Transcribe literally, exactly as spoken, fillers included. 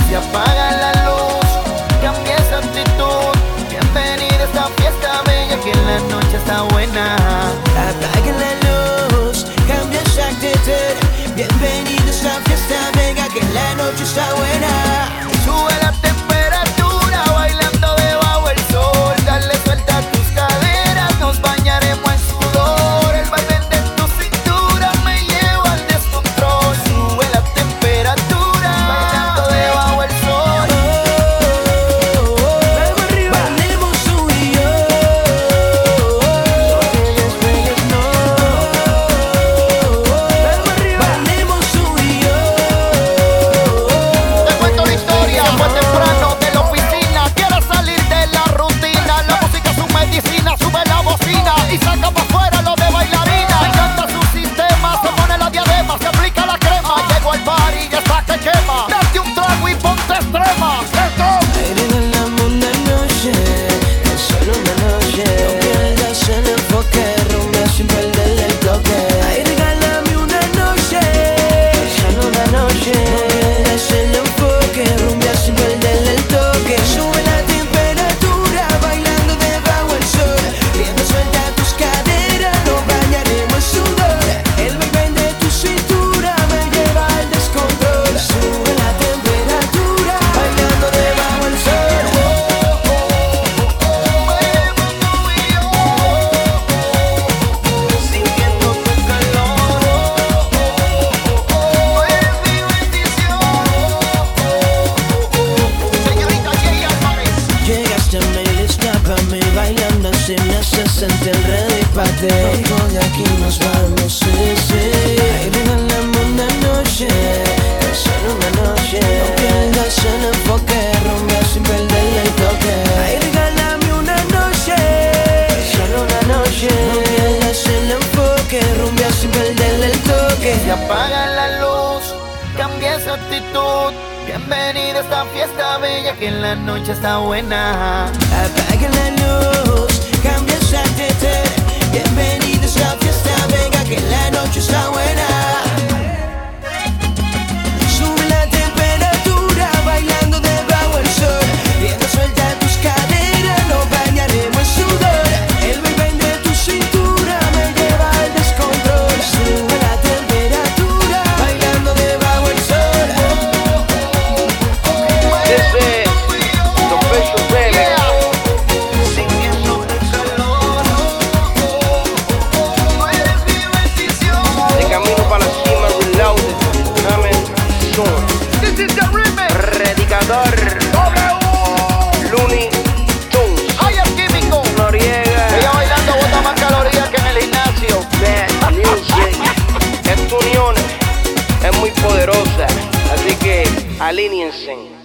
Se apaga la luz, cambia esa actitud. Bienvenida a esta fiesta bella, que la noche está buena. Apaga la luz, cambia esa actitud. Bienvenida a esta fiesta bella, que la noche está buena. Sube la temperatura, bailando debajo el sol. Dale suelta a tus caderas, nos bañaremos en sudor. El baile de tu cintura me lleva al descontrol. Sube la temperatura, bailando debajo el sol. Oh, oh, oh, vamos arriba. Bailemos tú y yo. No te despegues, no. Vamos arriba. Bailemos tú y yo. Te cuento la historia, fue temprano de la oficina. Quiero salir de la rutina. La música es su medicina, sube la bocina y saca pa' afuera lo de bailarina. Me encanta su sistema, se pone la diadema, se aplica la crema. Llego al bar y ya está que quema. Date un trago y ponte extrema. Ay, regalame una noche, tan solo una noche. No pierdas el enfoque, rumba sin perderle el toque. Ay, regálame una noche, tan solo una noche. No pierdas el enfoque, rumba sin perderle el toque. Sube la temperatura, bailando debajo el sol. Riendo suelta tus caderas, nos bañaremos en sudor. El vaivén de tu cintura me lleva al descontrol. Sube la temperatura, bailando debajo el sol. Sintiendo tu calor, es mi bendición. Señorita Jay Álvarez. Llegaste, me escapa, me bailando así me hace sentir ready pa' ti. Vamos de aquí nos vamos, sí, sí. Ay, regálame una noche, tan solo una noche. No pierdas el enfoque, rumba sin perderle el toque. Ay, regálame una noche, tan solo una noche. No pierdas el enfoque, rumba sin perderle el toque. Se apaga la luz, cambia esa actitud. Bienvenida a esta fiesta bella, que la noche está buena. Apaga la luz, cambia esa actitud. Bienvenido a esta fiesta, venga que la noche está buena. Sube la temperatura, bailando debajo el sol. Riendo suelta tus caderas, nos bañaremos en sudor. El vaivén de tu cintura me lleva al descontrol. Sube la temperatura, bailando debajo el sol. This is the official remix. Sintiendo tu calor, eres mi bendición. De camino para la cima, reloaded. Coming soon. This is the remix. Predicador. Looney Tunes. Ay, el químico. Noriega. Ella bailando bota más calorías que en el gimnasio. Bad music. Esta unión es muy poderosa. Así que alíñense.